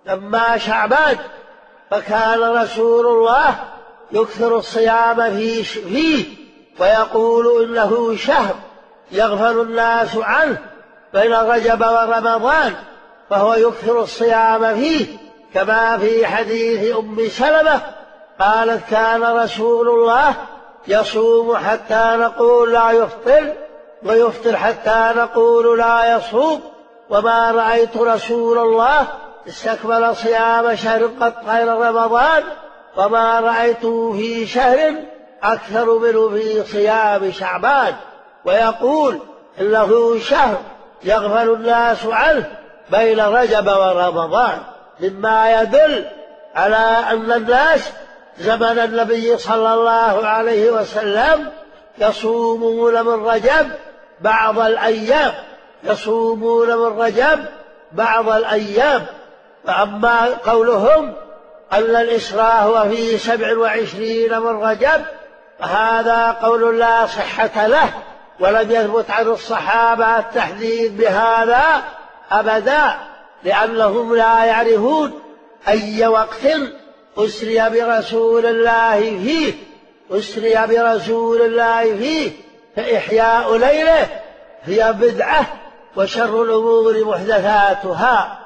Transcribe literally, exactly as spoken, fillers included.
لما شعبان، فكان رسول الله يكثر الصيام فيه ويقول إنه شهر يغفل الناس عنه بين رجب ورمضان، فهو يكثر الصيام فيه، كما في حديث أم سلمة قالت كان رسول الله يصوم حتى نقول لا يفطر، ويفطر حتى نقول لا يصوم، وما رأيت رسول الله استكمل صيام شهر قط غير رمضان، وما رأيته في شهر أكثر منه في صيام شعبان. ويقول إنه شهر يغفل الناس عنه بين رجب ورمضان، مما يدل على أن الناس زمن النبي صلى الله عليه وسلم يصومون من رجب بعض الأيام يصومون من رجب بعض الأيام. فأما قولهم أن الإسراء هو في سبع وعشرين من رجب فهذا قول لا صحة له، ولم يثبت عن الصحابة التحديد بهذا أبدا، لأنهم لا يعرفون أي وقت أسري برسول الله فيه أسري برسول الله فيه فإحياء ليله هي بدعة، وشر الأمور محدثاتها.